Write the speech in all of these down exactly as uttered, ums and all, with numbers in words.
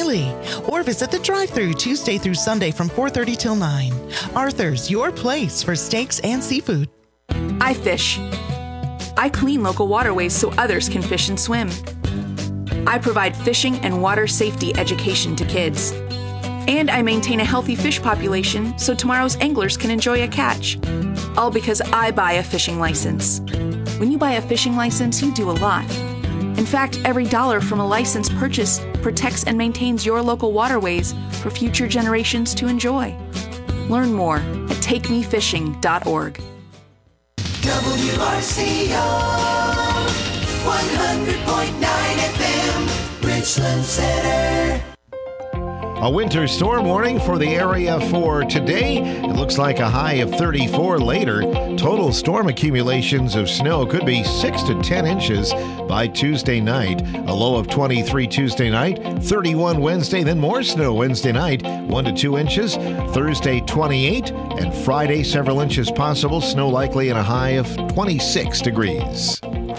early. Or visit the drive-thru Tuesday through Sunday from four thirty till nine. Arthur's, your place for steaks and seafood. I fish. I clean local waterways so others can fish and swim. I provide fishing and water safety education to kids. And I maintain a healthy fish population so tomorrow's anglers can enjoy a catch. All because I buy a fishing license. When you buy a fishing license, you do a lot. In fact, every dollar from a license purchase protects and maintains your local waterways for future generations to enjoy. Learn more at take me fishing dot org. W R C O one hundred point nine F M, Richland Center. A winter storm warning for the area for today. It looks like a high of thirty-four later. Total storm accumulations of snow could be six to ten inches by Tuesday night. A low of twenty-three Tuesday night, thirty-one Wednesday, then more snow Wednesday night, one to two inches. Thursday, twenty-eight, and Friday, several inches possible. Snow likely and a high of twenty-six degrees.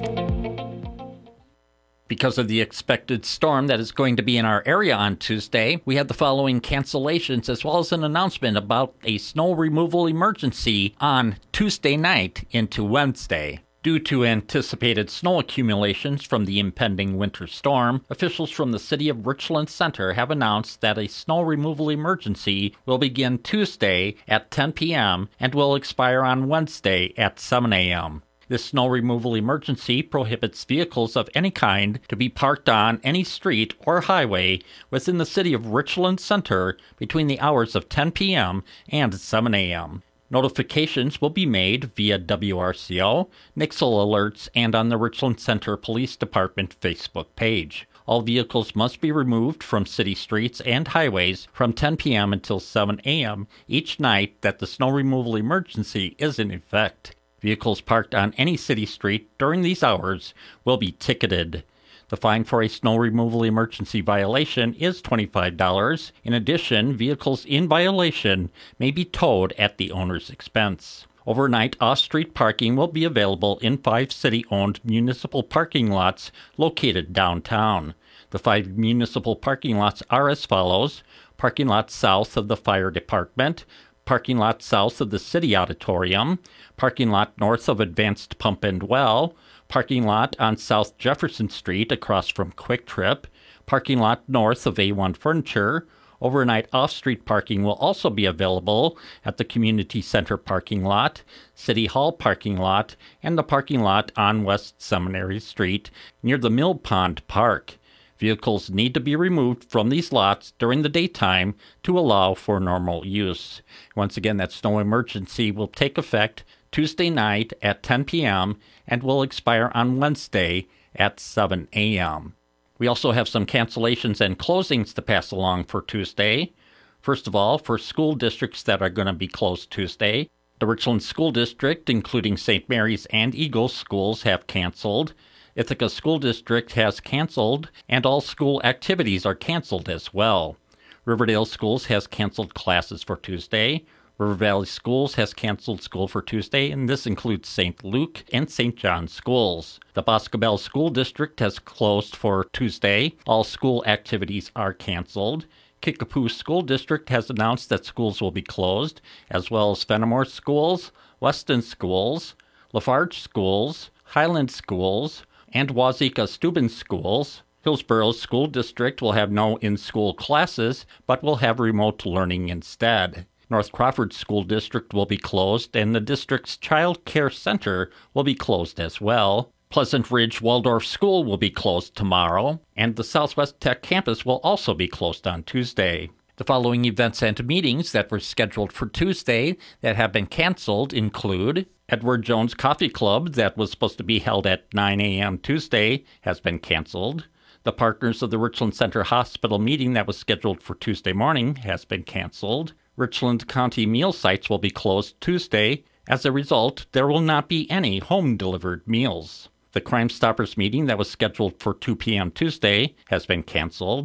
Because of the expected storm that is going to be in our area on Tuesday, we had the following cancellations as well as an announcement about a snow removal emergency on Tuesday night into Wednesday. Due to anticipated snow accumulations from the impending winter storm, officials from the City of Richland Center have announced that a snow removal emergency will begin Tuesday at ten p.m. and will expire on Wednesday at seven a.m. This snow removal emergency prohibits vehicles of any kind to be parked on any street or highway within the City of Richland Center between the hours of ten p.m. and seven a.m. Notifications will be made via W R C O, Nixle Alerts, and on the Richland Center Police Department Facebook page. All vehicles must be removed from city streets and highways from ten p.m. until seven a.m. each night that the snow removal emergency is in effect. Vehicles parked on any city street during these hours will be ticketed. The fine for a snow removal emergency violation is twenty-five dollars. In addition, vehicles in violation may be towed at the owner's expense. Overnight off-street parking will be available in five city-owned municipal parking lots located downtown. The five municipal parking lots are as follows: parking lot south of the fire department, parking lot south of the City Auditorium, parking lot north of Advanced Pump and Well, parking lot on South Jefferson Street across from Quick Trip, parking lot north of A one Furniture. Overnight off-street parking will also be available at the Community Center parking lot, City Hall parking lot, and the parking lot on West Seminary Street near the Mill Pond Park. Vehicles need to be removed from these lots during the daytime to allow for normal use. Once again, that snow emergency will take effect Tuesday night at ten p.m. and will expire on Wednesday at seven a.m. We also have some cancellations and closings to pass along for Tuesday. First of all, for school districts that are going to be closed Tuesday, the Richland School District, including Saint Mary's and Eagles schools, have canceled. Ithaca School District has canceled, and all school activities are canceled as well. Riverdale Schools has canceled classes for Tuesday. River Valley Schools has canceled school for Tuesday, and this includes Saint Luke and Saint John schools. The Boscobel School District has closed for Tuesday. All school activities are canceled. Kickapoo School District has announced that schools will be closed, as well as Fenimore Schools, Weston Schools, Lafarge Schools, Highland Schools, and Wazeeka Steuben Schools. Hillsborough School District will have no in-school classes, but will have remote learning instead. North Crawford School District will be closed, and the district's Child Care Center will be closed as well. Pleasant Ridge Waldorf School will be closed tomorrow, and the Southwest Tech campus will also be closed on Tuesday. The following events and meetings that were scheduled for Tuesday that have been canceled include Edward Jones Coffee Club that was supposed to be held at nine a.m. Tuesday has been canceled. The Partners of the Richland Center Hospital meeting that was scheduled for Tuesday morning has been canceled. Richland County meal sites will be closed Tuesday. As a result, there will not be any home-delivered meals. The Crime Stoppers meeting that was scheduled for two p.m. Tuesday has been canceled.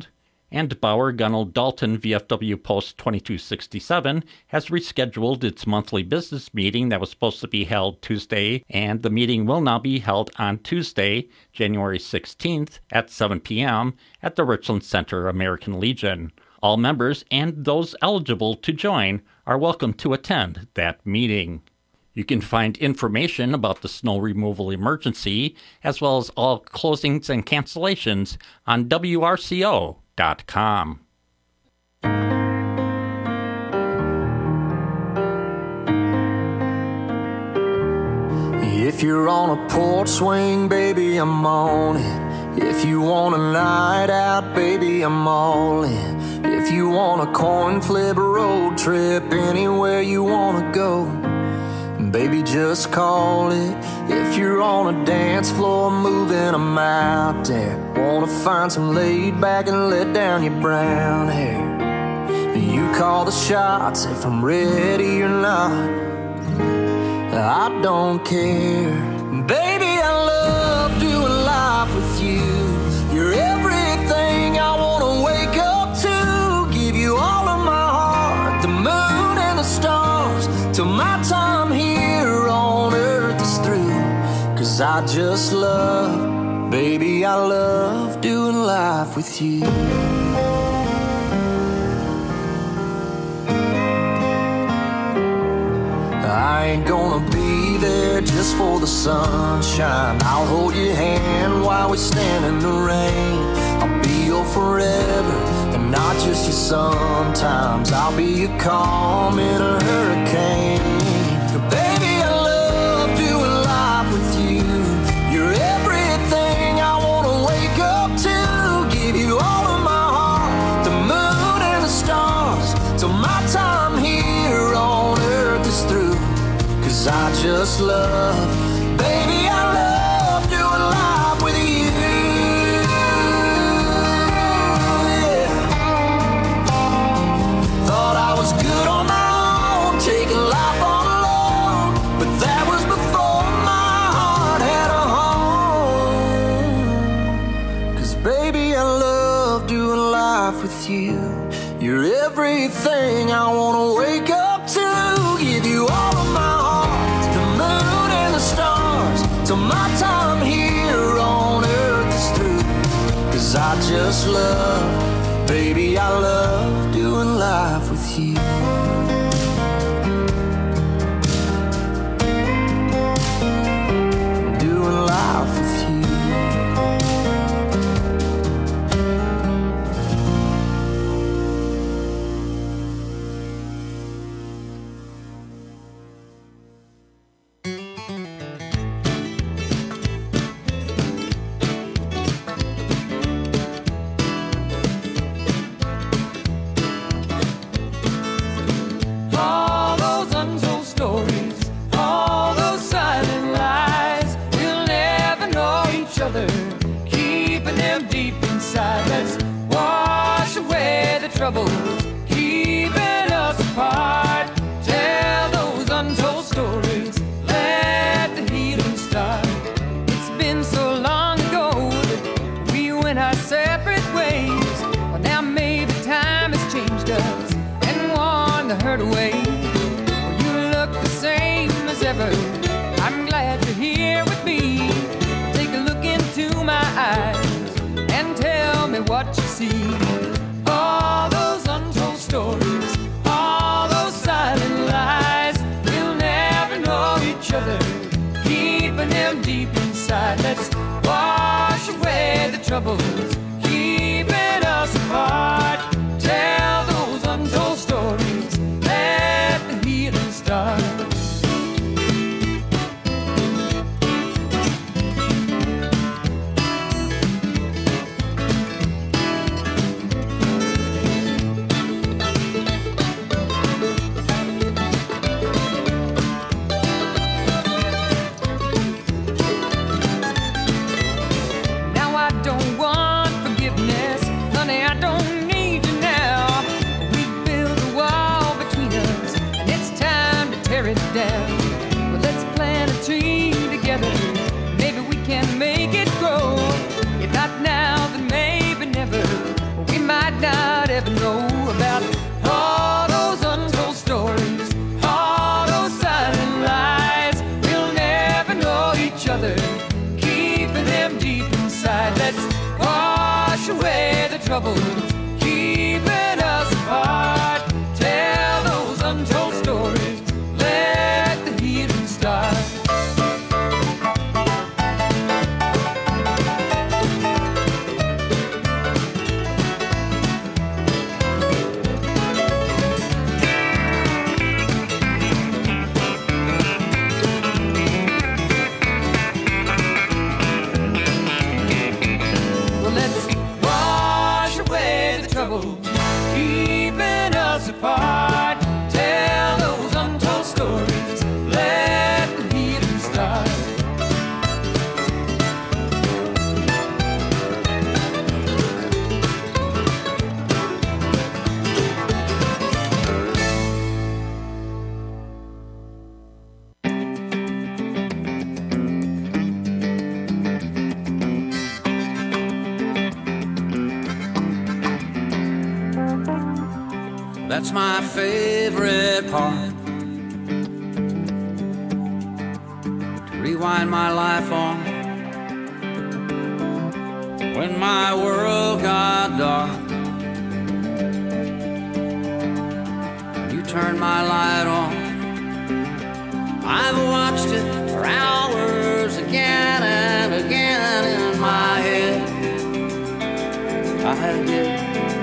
And Bauer Gunnell Dalton V F W Post twenty-two sixty-seven has rescheduled its monthly business meeting that was supposed to be held Tuesday, and the meeting will now be held on Tuesday, January sixteenth at seven p.m. at the Richland Center American Legion. All members and those eligible to join are welcome to attend that meeting. You can find information about the snow removal emergency, as well as all closings and cancellations, on W R C O dot com. If you're on a porch swing, baby, I'm on it. If you want a night out, baby, I'm all in. If you want a coin flip road trip, anywhere you wanna go, baby, just call it. If you're on a dance floor moving, I'm out there. Wanna find some laid back and let down your brown hair. You call the shots if I'm ready or not, I don't care. Baby, I love doing life with you. You're everything I wanna wake up to. Give you all of my heart, the moon and the stars, till my time here on earth is through. Cause I just love, baby, I love doing life with you. I ain't gonna be there just for the sunshine. I'll hold your hand while we stand in the rain. I'll be your forever and not just your sometimes. I'll be your calm in a hurricane. Baby, I love doing life with you. You're everything I wanna wake up to. Give you all of my heart, the moon and the stars, till my time here on earth is through. Cause I just love, baby, I love doing life with you. Yeah. Thought I was good on my own, taking life on alone, but that was before my heart had a home. Cause baby, I love doing life with you. You're everything I wanna wake up to. Give you all of my till my time here on earth is through. Cause I just love, baby, I love doing life with you. Doing life with you. Troubles keeping us apart. Tell those untold stories, let the healing start. It's been so long ago that we went our separate ways. Well, now maybe time has changed us and worn the hurt away. Well, you look the same as ever. I'm glad you're here with me. Take a look into my eyes and tell me what you see. All those untold stories, all those silent lies, we'll never know each other, keeping them deep inside. Let's wash away the troubles, keeping us apart. Tell those untold stories, let the healing start. Now I don't want trouble keeping us apart. Tell those untold stories, let the healing start. That's my favorite part, to rewind my life on. When my world got dark, you turned my light on. I've watched it for hours again and again in my head. I did.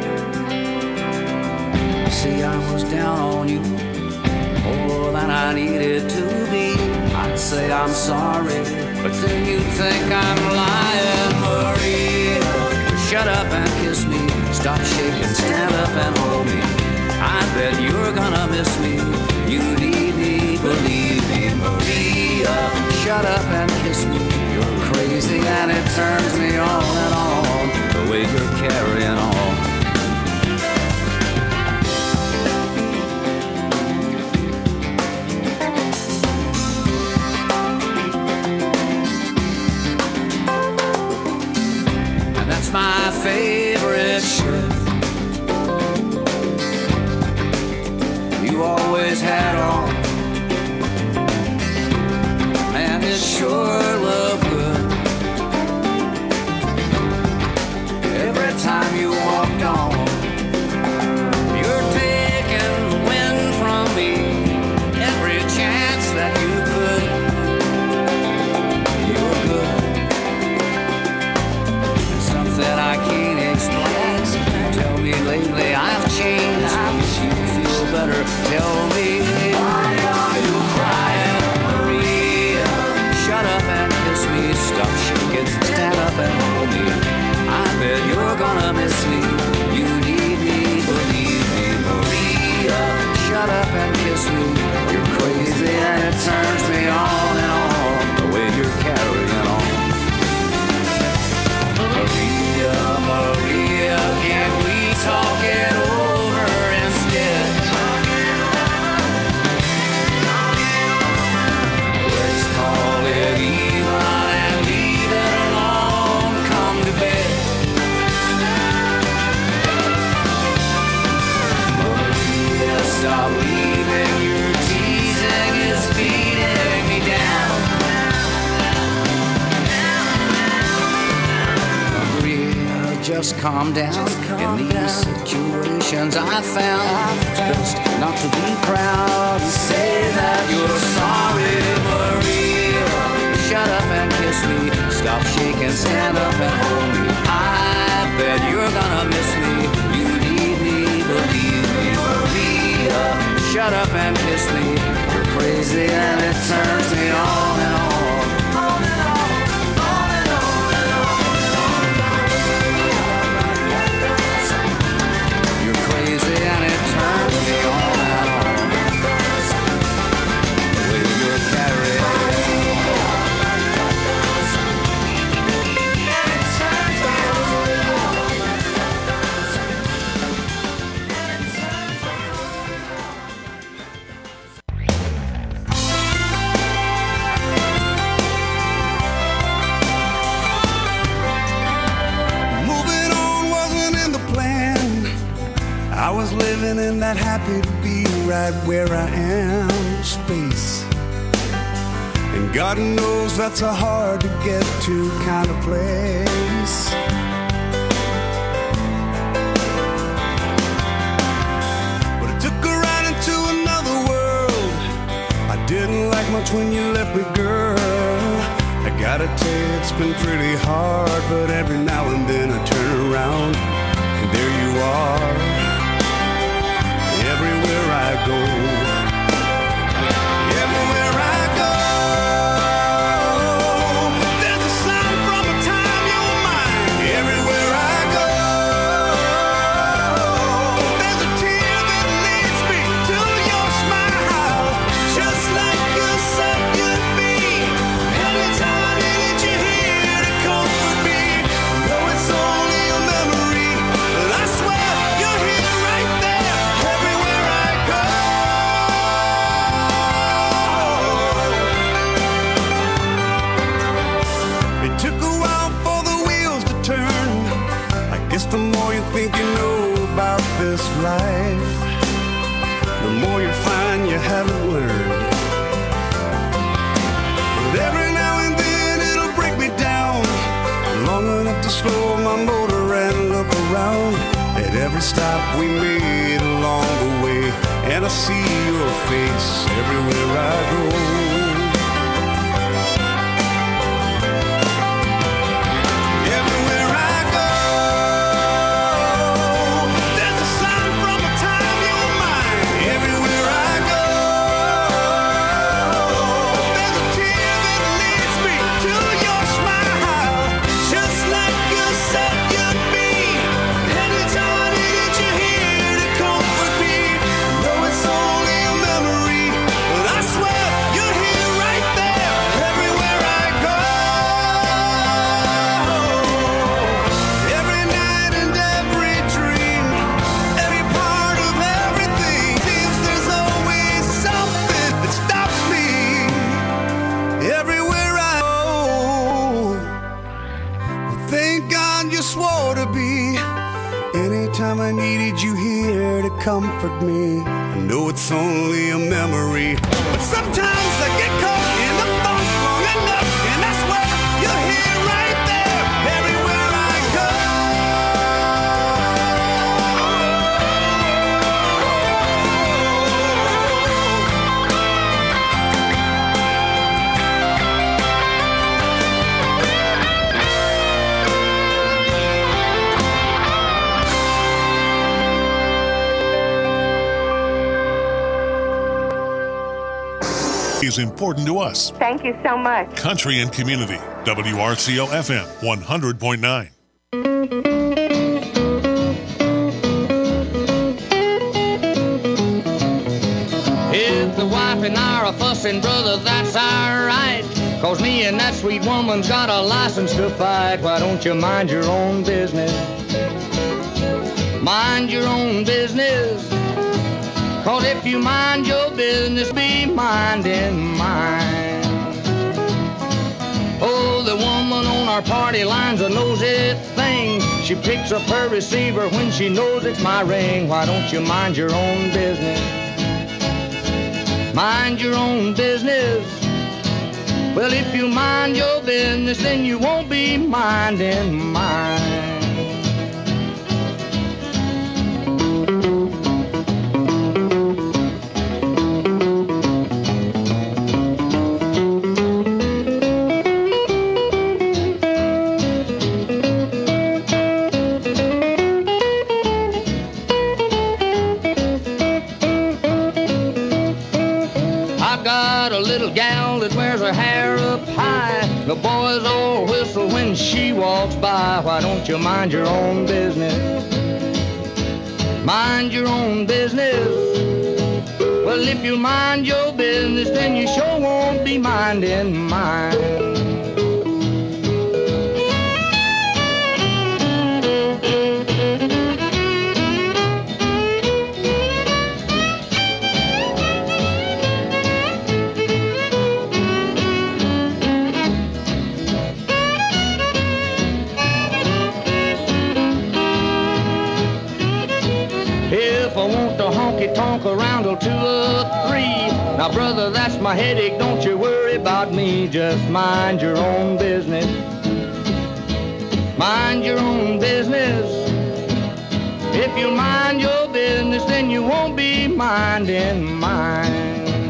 See, I was down on you more than I needed to be. I'd say I'm sorry, but then you'd think I'm lying. Maria, shut up and kiss me. Stop shaking, stand up and hold me. I bet you're gonna miss me. You need me, believe me. Maria, shut up and kiss me. You're crazy and it turns me on and on, the way you're carrying on. My favorite shirt you always had on. Man, it sure looked good every time you walked on. You're taking the wind from me every chance that you could. You're good, that I can't explain. Tell me lately I've changed. Wish you feel better. Tell me, why are you crying? Maria, shut up and kiss me. Stop shaking, stand up and hold me. I bet you're gonna miss me. You need me, believe me. Maria, shut up and kiss me. You're crazy and it turns me on and on, the way you're carrying on. Maria, Maria, can we talk it over instead? Let's call it even and leave it alone. Come to bed. Maria, stop leaving. Your teasing is beating me down. Just calm down. Just calm in these down. Situations I found it's best not to be proud and say that you're sorry. Maria, shut up and kiss me. Stop shaking, stand up and hold me. I bet you're gonna miss me. You need me, believe me. Maria, shut up and kiss me. You're crazy and it turns me on and on. And it turns me on and on, the way you're carrying living in that happy to be right where I am space. And God knows that's a hard to get to kind of place. But I took her right into another world. I didn't like much when you left me, girl. I gotta tell you, it's been pretty hard, but every now and then I turn around and there you are. Everywhere I go, everywhere I go, there's a sign from a time you're mine. Everywhere I go, this life, the more you find you haven't learned. But every now and then it'll break me down, long enough to slow my motor and look around at every stop we made along the way. And I see your face everywhere I go. I needed you here to comfort me. I know it's only a memory, but sometimes I get caught in the funk long enough, and that's where you're here right there, everywhere I go. Is important to us. Thank you so much. Country and Community, W R C O F M one hundred point nine. If the wife and I are a fussing, brother, that's alright. Cause me and that sweet woman's got a license to fight. Why don't you mind your own business? Mind your own business. Cause if you mind your business, be minding mine. Oh, the woman on our party line's a nosy thing. She picks up her receiver when she knows it's my ring. Why don't you mind your own business? Mind your own business. Well, if you mind your business, then you won't be minding mine. The boys all whistle when she walks by. Why don't you mind your own business? Mind your own business. Well, if you mind your business, then you sure won't be minding mine. Tonk around till two or three. Now, brother, that's my headache. Don't you worry about me. Just mind your own business. Mind your own business. If you mind your business, then you won't be minding mine.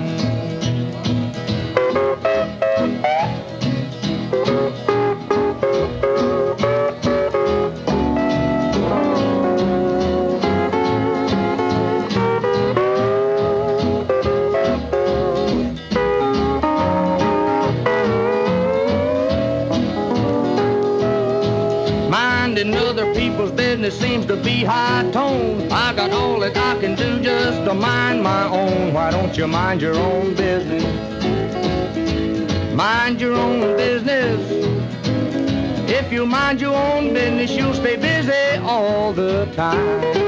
Business seems to be high tone. I got all that I can do just to mind my own. Why don't you mind your own business? Mind your own business. If you mind your own business, you'll stay busy all the time.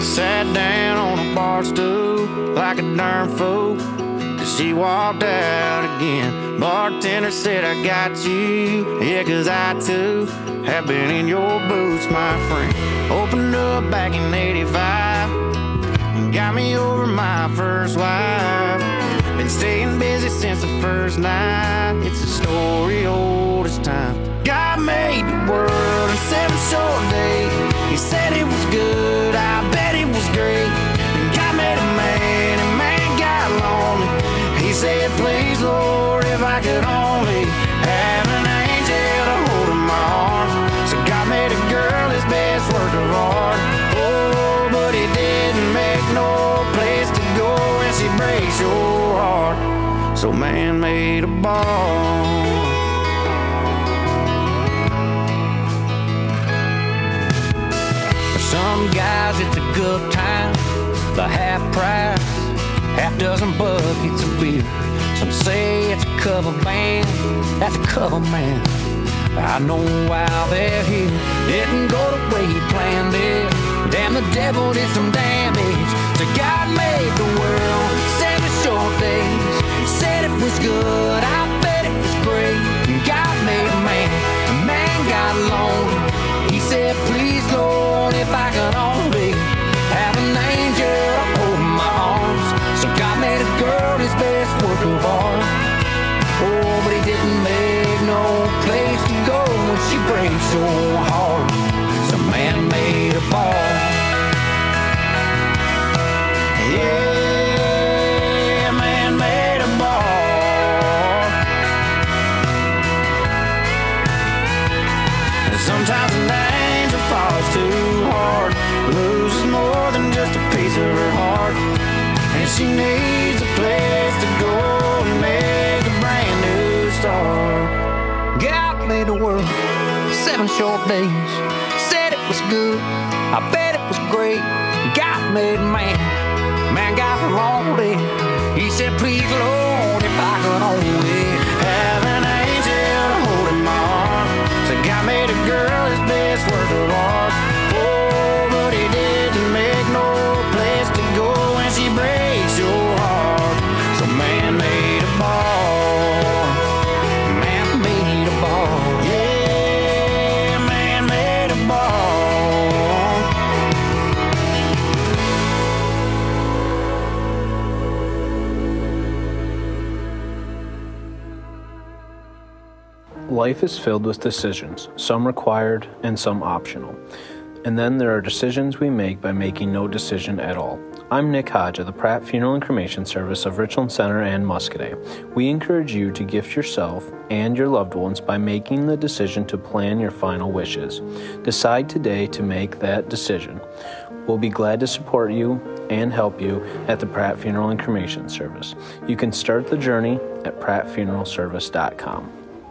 sat down on a bar stool like a darn fool. Cause she walked out again. Bartender said, I got you. Yeah, cause I too have been in your boots, my friend. Opened up back in eighty-five and got me over my first wife. Been staying busy since the first night. It's a story old as time. God made the world in seven short days. He said it was good, I bet it was great. And God made a man, and man got lonely. He said, please, Lord, if I could only have an angel to hold in my arms. So God made a girl his best work of art. Oh, but he didn't make no place to go when she breaks your heart. So man made a ball. Some guys it's a good time, the half price, half dozen buckets of beer. Some say it's a cover band, that's a cover man. I know why they're here. Didn't go the way he planned it. Damn, the devil did some damage. So God made the world seven short days. Said it was good, I bet it was great. God made a man, a man got lonely. He said, please, Lord, if I could only have an angel to hold in my arms. So God made a girl his best work of art. Oh, but he didn't make no place to go when she breaks your heart. So man made a ball. Yeah, man made a ball. And sometimes an angel falls too hard, loses more than just a piece of her heart, and she needs a place to go and make a brand new start. God made the world seven short days. Said it was good, I bet it was great. God made man, man got lonely. He said, please, Lord, if I could only have an angel to hold in my arms. So God made a girl his best work of art. Oh, but he didn't make no place to go when she breaks your heart. So man made a ball. Man made a ball. Yeah, man made a ball. Life is filled with decisions, some required and some optional. And then there are decisions we make by making no decision at all. I'm Nick Hodge of the Pratt Funeral and Cremation Service of Richland Center and Muscoda. We encourage you to gift yourself and your loved ones by making the decision to plan your final wishes. Decide today to make that decision. We'll be glad to support you and help you at the Pratt Funeral and Cremation Service. You can start the journey at pratt funeral service dot com.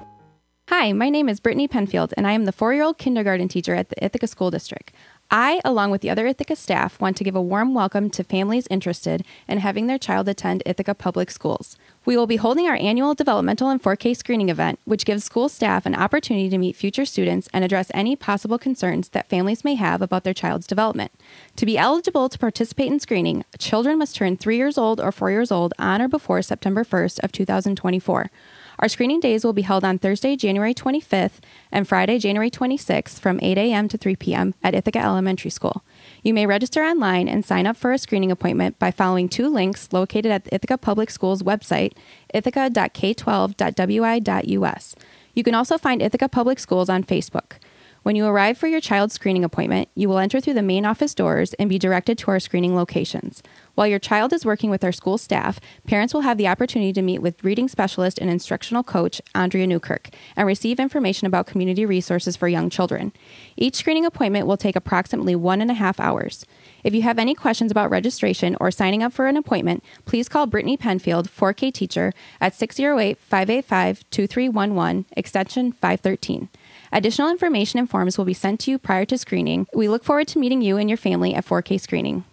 Hi, my name is Brittany Penfield, and I am the four-year-old kindergarten teacher at the Ithaca School District. I, along with the other Ithaca staff, want to give a warm welcome to families interested in having their child attend Ithaca Public Schools. We will be holding our annual developmental and four K screening event, which gives school staff an opportunity to meet future students and address any possible concerns that families may have about their child's development. To be eligible to participate in screening, children must turn three years old or four years old on or before September first of two thousand twenty-four. Our screening days will be held on Thursday, January twenty-fifth and Friday, January twenty-sixth from eight a.m. to three p.m. at Ithaca Elementary School. You may register online and sign up for a screening appointment by following two links located at the Ithaca Public Schools website, ithaca dot k twelve dot w i dot u s. You can also find Ithaca Public Schools on Facebook. When you arrive for your child's screening appointment, you will enter through the main office doors and be directed to our screening locations. While your child is working with our school staff, parents will have the opportunity to meet with reading specialist and instructional coach Andrea Newkirk and receive information about community resources for young children. Each screening appointment will take approximately one and a half hours. If you have any questions about registration or signing up for an appointment, please call Brittany Penfield, four K teacher, at six oh eight, five eight five, two three one one, extension five thirteen. Additional information and forms will be sent to you prior to screening. We look forward to meeting you and your family at four K screening.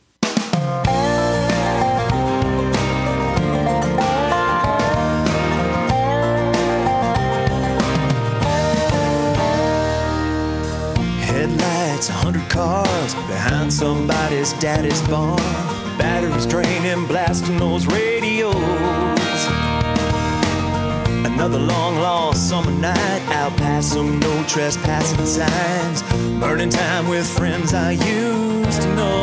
Headlights, a hundred cars. cars behind somebody's daddy's barn. Batteries draining, blasting those radios. Another long lost summer night out past some no trespassing signs. Burning time with friends I used to know.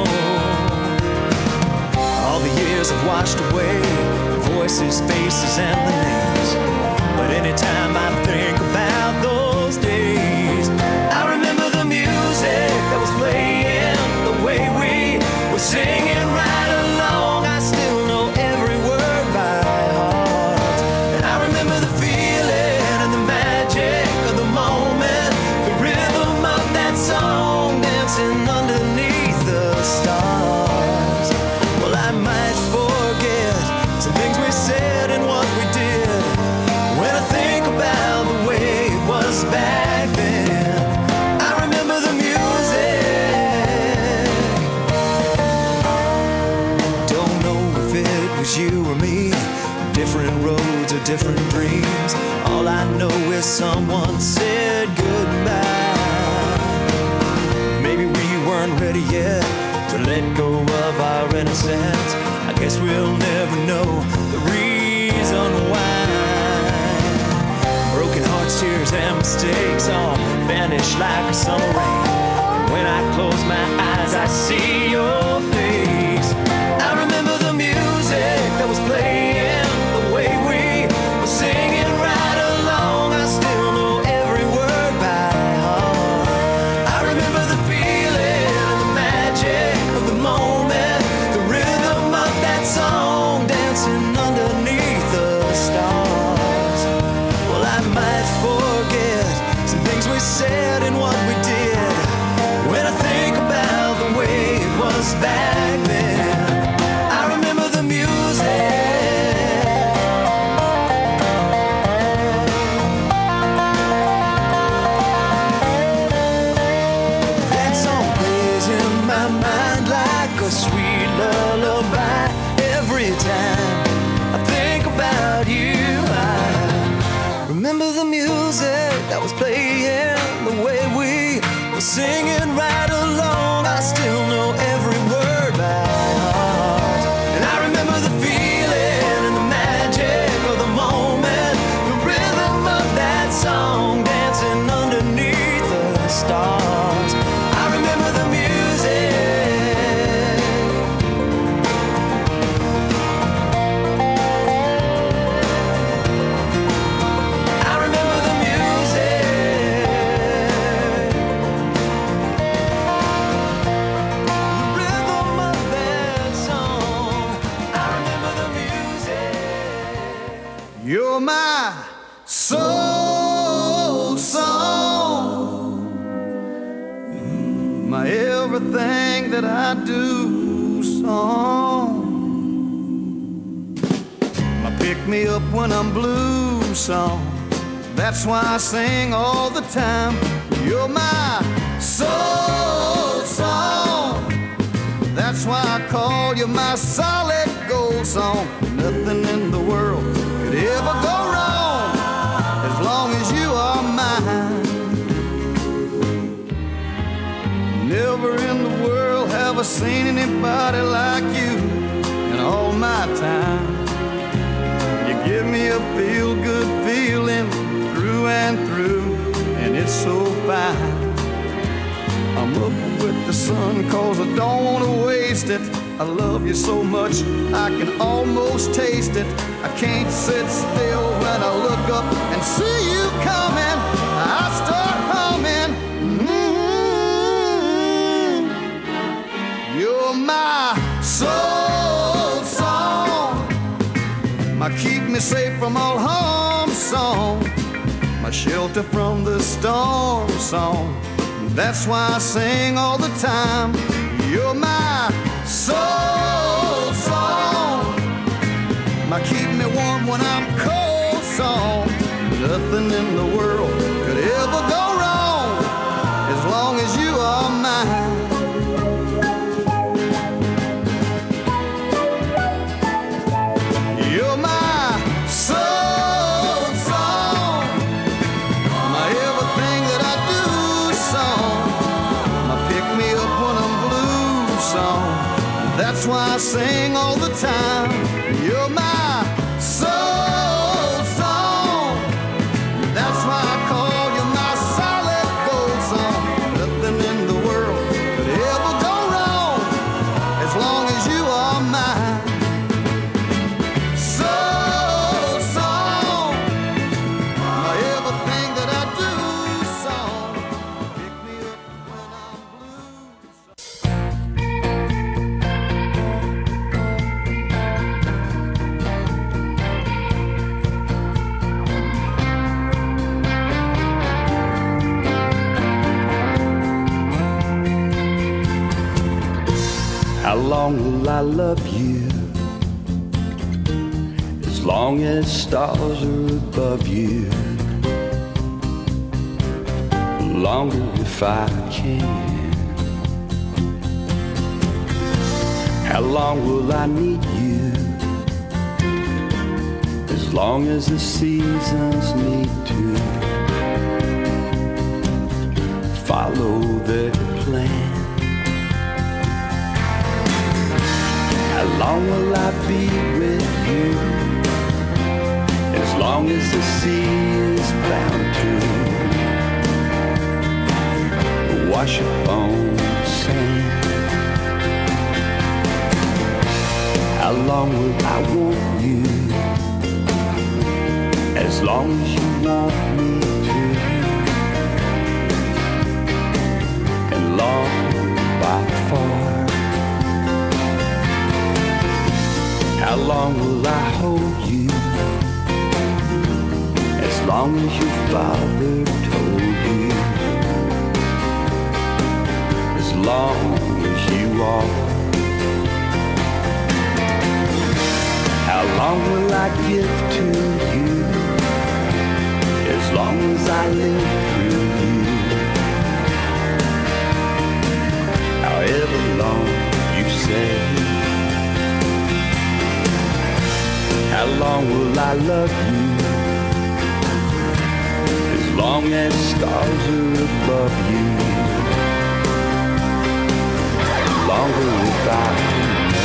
All the years have washed away voices, faces, and the names. But anytime I think about those days, I remember the music that was playing, the way we were singing right along. I still know every word by heart. And I remember the feeling and the magic of the moment, the rhythm of that song dancing underneath the stars. Well, I might forget some things we said and what we did when I think about the way it was back then. I remember the music. Don't know if it was you or me, different roads or different dreams. All I know is someone said goodbye. Maybe we weren't ready yet to let go of our innocence. I guess we'll never know the reason why. Broken hearts, tears, and mistakes all vanish like a summer rain. And when I close my eyes, I see your face. I remember the music that was playing, the way we were singing right along. I still know every word by heart. I remember the feeling and the magic of the moment, the rhythm of that song dancing underneath the stars. Well, I might forget some things we said and what we did when I think about the way it was back then. I remember the music. That song plays in my mind like a sweet lullaby. Every time I think about you, I remember the music that was playing, the way we were singing right along. I still know every word by heart. And I remember the feeling and the magic of the moment, the rhythm of that song dancing underneath the stars. I remember the music. I remember the music. The rhythm of that song. I remember the music. You're my soul song, my everything that I do song, my pick me up when I'm blue song. That's why I sing all the time. You're my soul song. That's why I call you my solid gold song. Nothing in the world could ever go wrong as long as you are mine. Never in the world have I seen anybody like you in all my time. You give me a feel-good feeling through and through, and it's so fine. I'm up with the sun cause I don't want to waste it. I love you so much I can almost taste it. I can't sit still when I look up and see you coming. I start humming. Mm-hmm. You're my soul song, my keep me safe from all harm song, my shelter from the storm song. That's why I sing all the time. You're my soul song, my keep me warm when I'm cold song. Nothing in the world could ever go wrong as long as you are mine. You're my soul song, my everything that I do song, my pick me up song. That's why I sing all the time. You're my soul song. That's why I call you my solid gold song. Nothing in the world could ever go wrong as long as you are mine. Soul song, my everything that I do song. Pick me up when I'm blue. How long will I love you? As long as stars are above you. Longer if I can. How long will I need you? As long as the seasons need to follow their plan. How long will I be with you? As long as the sea is bound to wash upon sand. How long will I want you? As long as you want me to. And long by far. How long will I hold you? As long as your father told you. As long as you are. How long will I give to you? As long as I live through you. However long you say. How long will I love you? As long as stars are above you. Longer without you.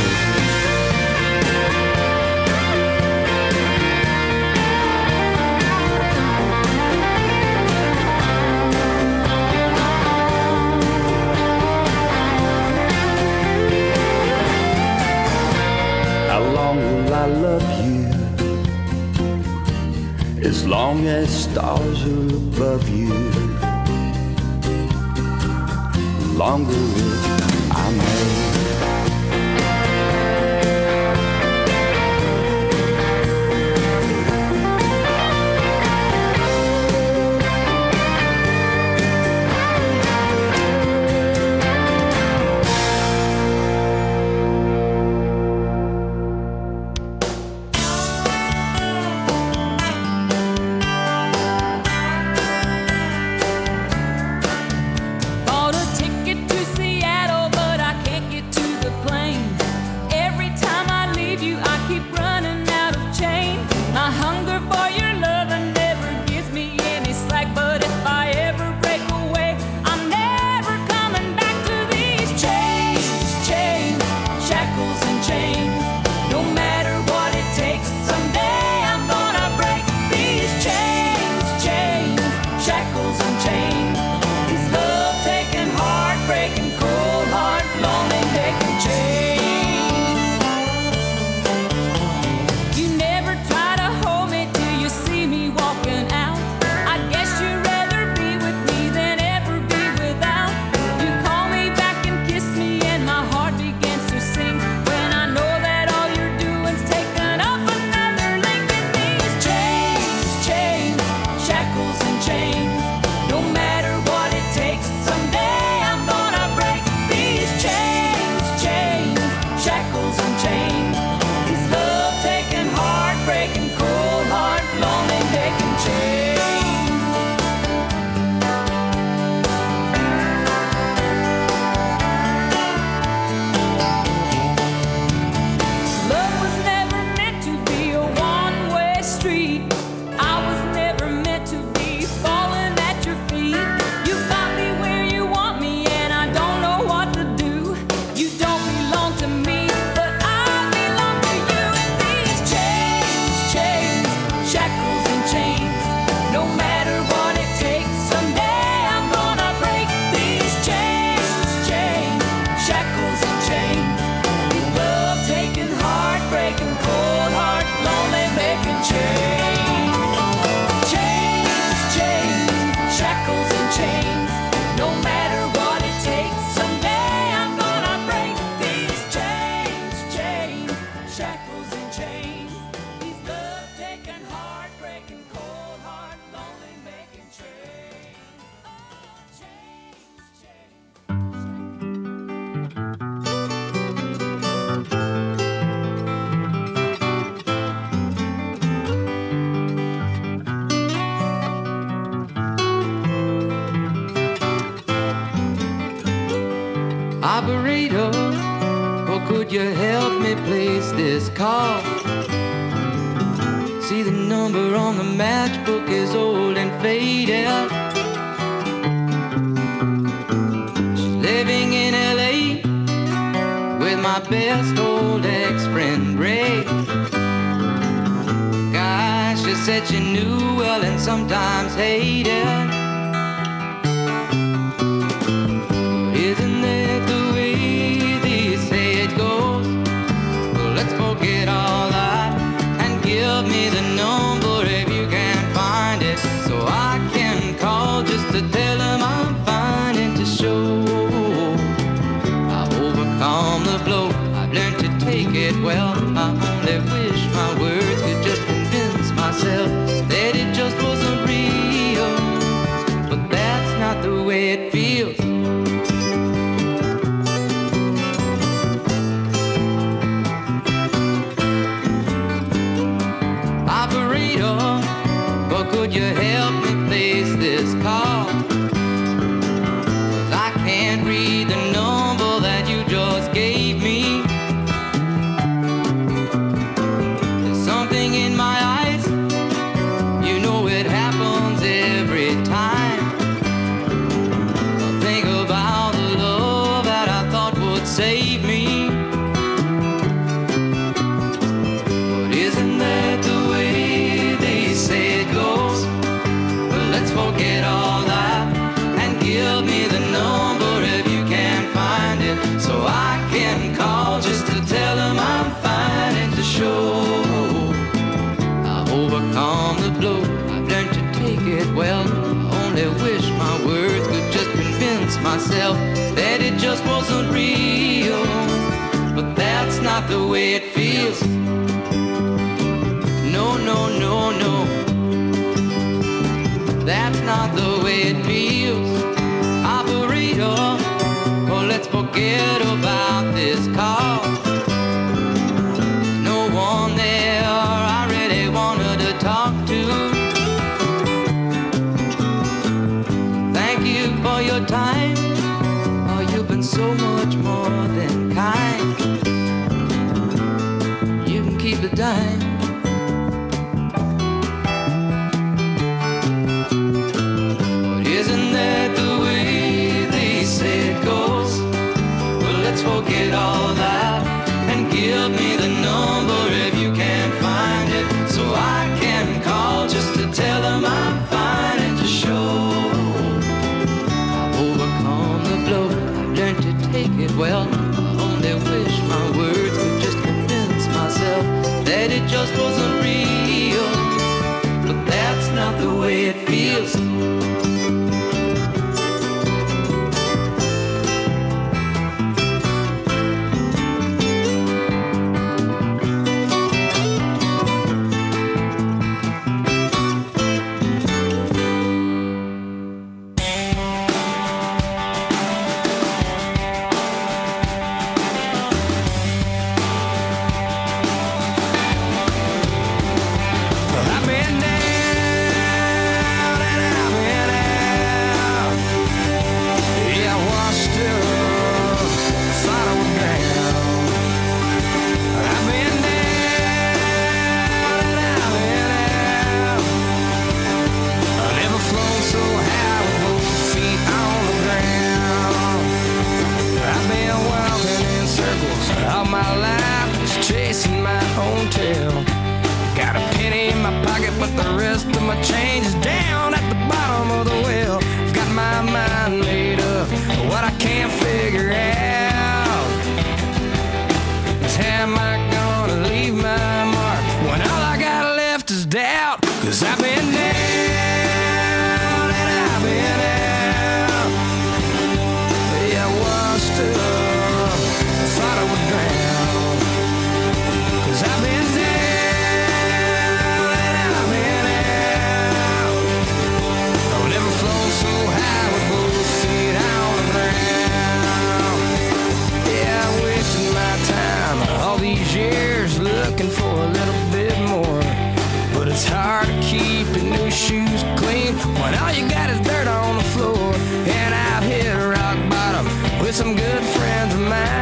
How long will I love you? As long as stars are above you. Longer if I may. Bought a ticket to Seattle. Operator, or could you help me place this call? See, the number on the matchbook is old and faded. She's living in L A with my best old ex-friend Ray. Gosh, she said she knew well and sometimes hated. But isn't that the way they say it goes? Well, let's forget all that and give me the number if you can find it, so I can call just to tell them I'm fine and to show I've overcome the blow. I've learned to take it well. I only wish my words could just convince myself that it just wasn't real, but that's not the way it feels. Operator, or could you help me place this call? 'Cause I can't read the number that you just gave me. There's something in my eyes, you know it happens every time. I think about the love that I thought would save me. But isn't that the way they say it goes? Well, let's forget all that and give me the number if you can find it, so I can call just to tell them I'm fine and to show I've overcome the blow. I've learned to take it well. I only wish my words could just convince myself that it just wasn't real, but that's not the way it feels. No, no, no, no, that's not the way it feels. Operator, oh, let's forget about this call. No one there I really wanted to talk to. Thank you for your time. Oh, you've been so much more than kind. You can keep the dime. But isn't that the way they say it goes? Well, let's forget all that and give me the number if you can find it, so I can call just to tell them I'm fine and to show I've overcome the blow. I've learned to take it well. I only wish my words could just convince myself that it just wasn't real, but that's not the way it feels. I've been down and I've been out. Yeah, I washed up, thought I was drowned. I've been down and I've been out. I never flown so high with both feet on the ground. I've been walking in circles all my life, just chasing my own tail. Got a penny in my pocket, but the rest of my change is down at the bottom of the well. Got my mind made up, but what I can't figure out is how am I gonna leave my mark when all I got left is doubt? 'Cause I've been down and I've been out. Yeah, I washed up, thought I would drown. 'Cause I've been down. Looking for a little bit more, but it's hard to keep your new shoes clean when all you got is dirt on the floor. And I've hit rock bottom with some good friends of mine.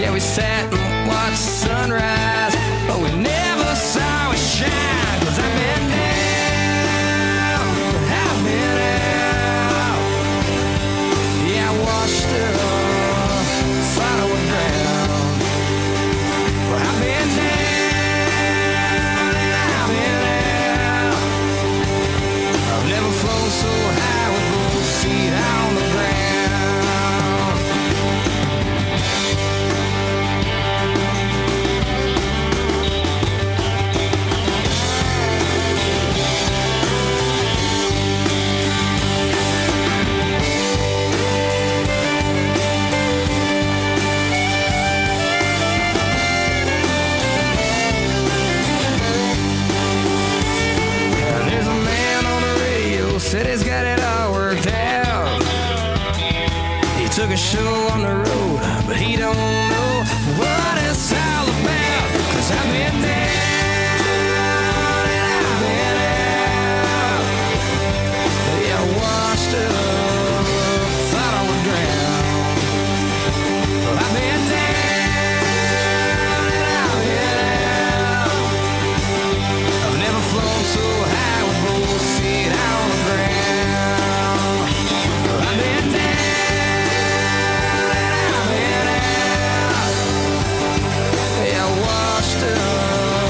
Yeah, we sat and watched the sunrise, but we never saw it shine. Cause I've been down, I've been out. Yeah, I washed up, thought I would drown. Well, I've been down and I've been out. I've never flown so high with both feet on the ground. Said he's got it all worked out. He took a show on the road, but he don't know what it's all about. Cause I've been down and I've been out. Yeah, I washed up, thought I would drown. Well, I've been down and I've been out. I've never flown so high with both feet on the ground. I've been down and I've been out. Yeah, I washed up,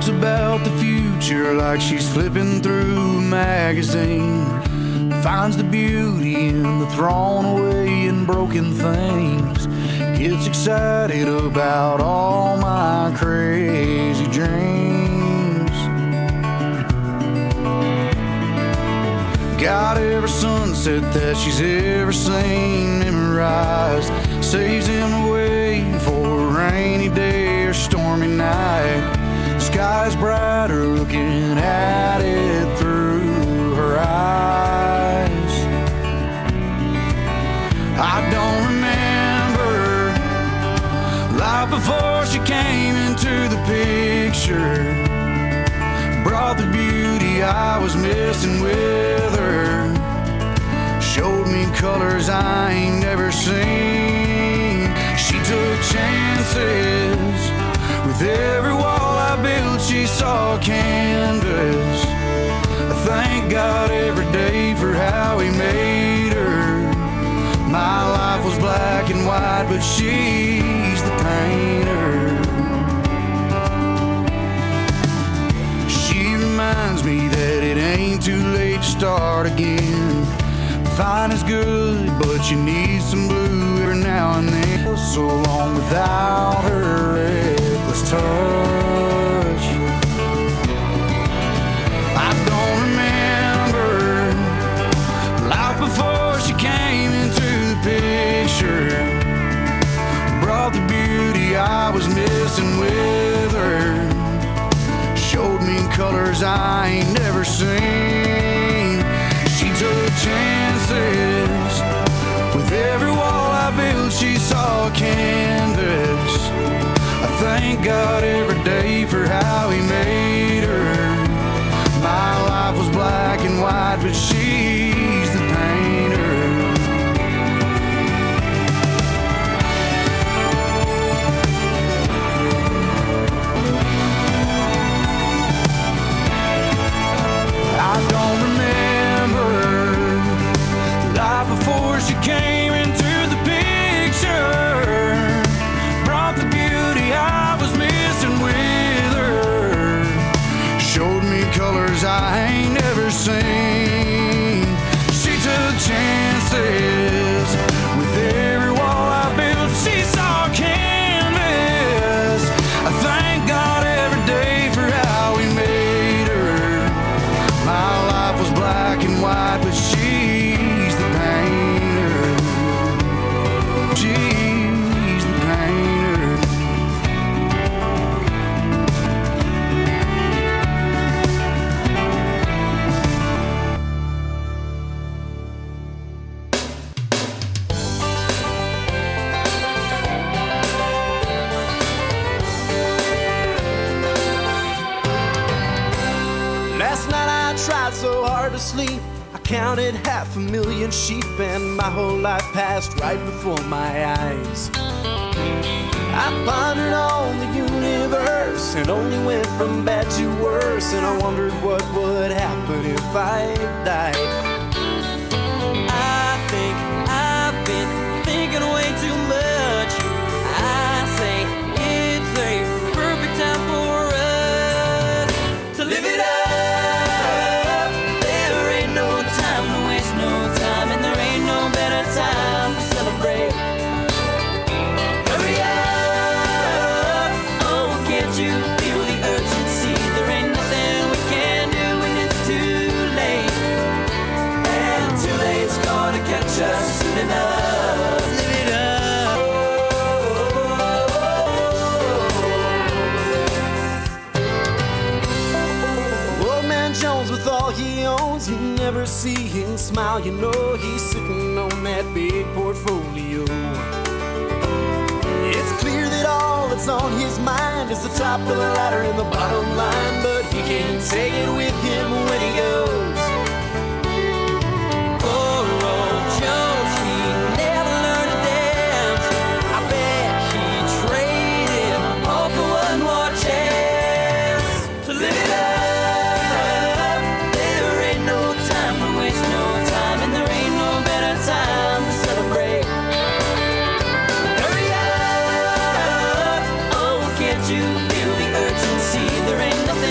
talks about the future like she's flipping through a magazine. Finds the beauty in the thrown away and broken things. Gets excited about all my crazy dreams. Got every sunset that she's ever seen memorized. Saves him away for a rainy day or stormy night. Sky's brighter looking at it through her eyes. I don't remember life before she came into the picture. Brought the beauty I was missing with her. Showed me colors I ain't never seen. She took chances. With every wall I built, she saw a canvas. I thank God every day for how he made her. My life was black and white, but she's the painter. She reminds me that it ain't too late to start again. Fine is good, but you need some blue every now and then. So long without her reckless touch. I don't remember life before she came into the picture. Brought the beauty I was missing with her. Showed me colors I ain't never seen. She took chances. With every wall I built, she saw a canvas. I thank God every day for how he made her. My life was black and white, but she's the painter. I don't remember life before she came into the picture. Brought the beauty I was missing with her. Showed me colors I ain't never seen. She took chances. With every wall I built, she saw a canvas. I thank God every day for how he made her. My life was black and white, but she's the painter. She's the painter. Last night I tried so hard to sleep. I counted half a million sheep, and my whole life passed right before my eyes. I pondered on the universe and only went from bad to worse, and I wondered what would happen if I died. I think I've been thinking way too much. I say it's a perfect time for us to live it up. There ain't no time to waste no time, and there ain't no better time to celebrate. Hurry up, oh, can't you feel the urgency? There ain't nothing we can do when it's too late, and too late's gonna catch us soon enough. Live it up. Old man Jones, with all he owns, you never see him smile. You know he's sitting on that big portfolio. It's clear that all that's on his mind is the top of the ladder and the bottom line, but he can't take it with him when he goes. Poor old Jones, he never learned to dance. I bet he traded all for one more chance to live it up. There ain't no time to waste no time, and there ain't no better time to celebrate. Hurry up, oh, can't you feel the urgency? There ain't nothing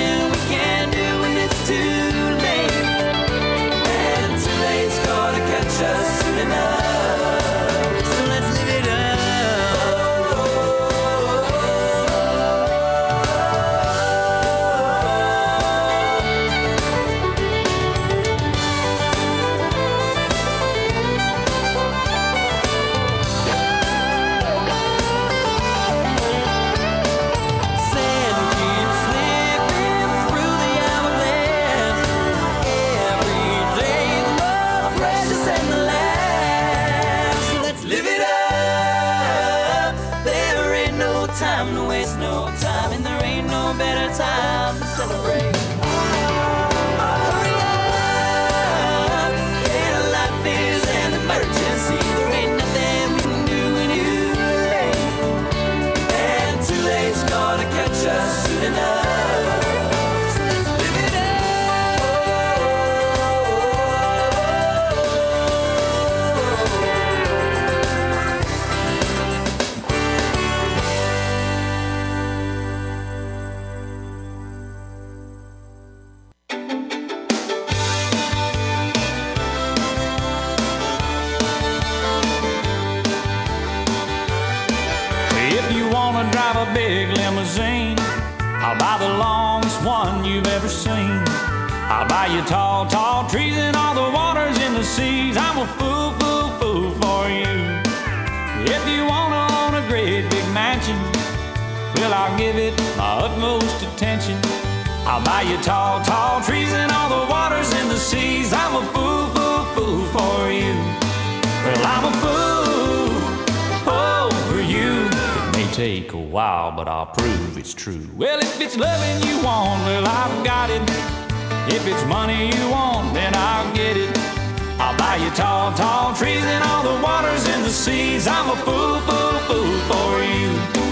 limousine. I'll buy the longest one you've ever seen. I'll buy you tall, tall trees and all the waters in the seas. I'm a fool, fool, fool for you. If you wanna own a great big mansion, well, I'll give it my utmost attention. I'll buy you tall, tall trees and all the waters in the seas. I'm a fool, fool, fool for you. Well, I'm a fool, oh, for you. It may take a while, but I'll prove it's true. Well, if it's loving you want, well, I've got it. If it's money you want, then I'll get it. I'll buy you tall, tall trees and all the waters in the seas. I'm a fool, fool, fool for you.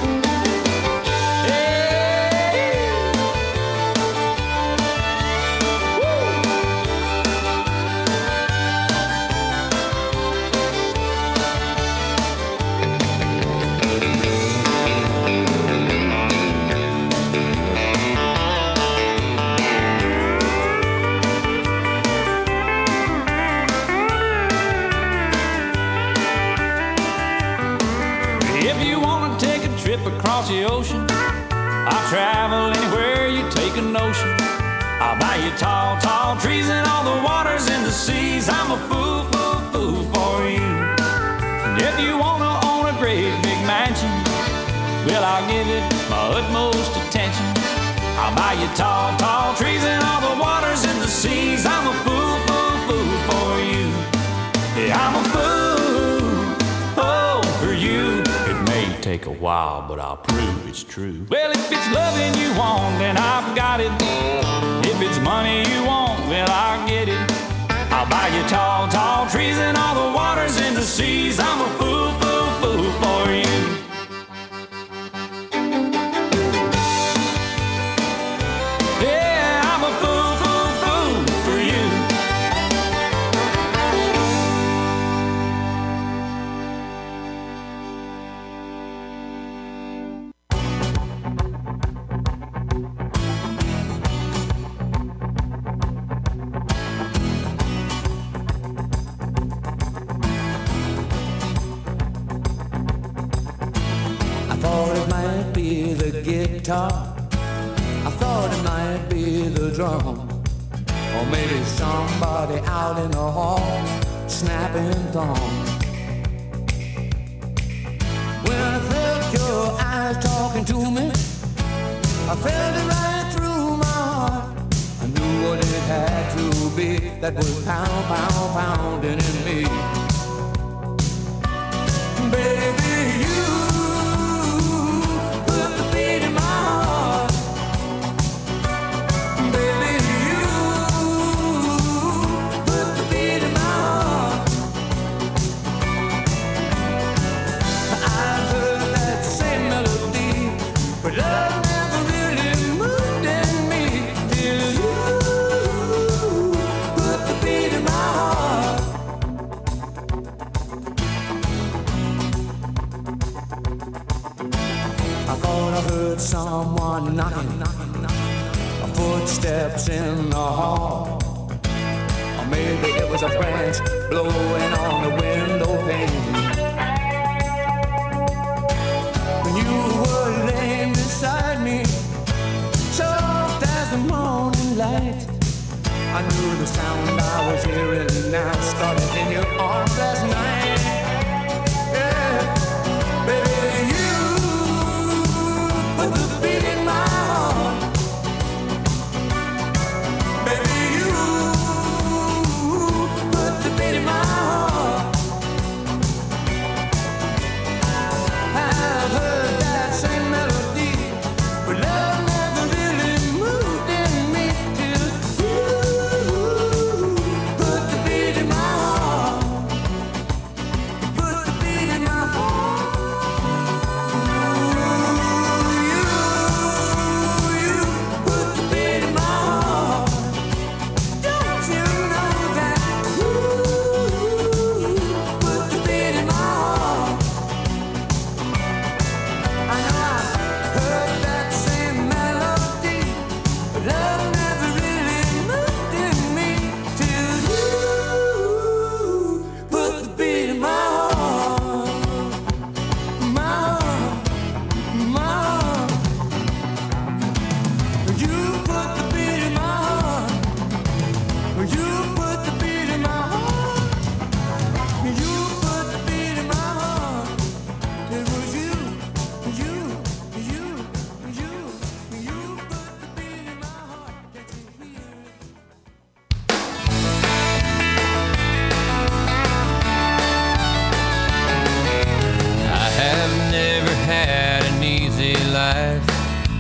Across the ocean, I'll travel anywhere you take a notion. I'll buy you tall, tall trees and all the waters in the seas. I'm a fool, fool, fool for you. And if you wanna own a great big mansion, well, I'll give it my utmost attention. I'll buy you tall, tall trees and all the waters in the seas. I'm a fool, fool, fool for you. Yeah, I'm a fool, oh, for you. Take a while, but I'll prove it's true. Well, if it's loving you want, then I've got it. If it's money you want, well, I'll get it. I'll buy you tall, tall trees and all the waters in the seas. I'm a fool, fool, fool for you. Yeah, I'm a fool, fool, fool for you. Guitar. I thought it might be the drum, or maybe somebody out in the hall snapping thongs. When I felt your eyes talking to me, I felt it right through my heart. I knew what it had to be that was pound, pound, pounding in me. Baby, you someone knocking, footsteps in the hall, or maybe it was a branch blowing on the window pane. When you were laying beside me, soft as the morning light, I knew the sound I was hearing now started in your arms last night. Yeah, baby, you put the beat in my heart. Baby, you put the beat in my heart.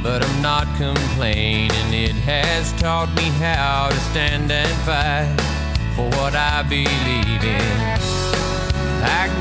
but I'm not complaining. It has taught me how to stand and fight for what I believe in. I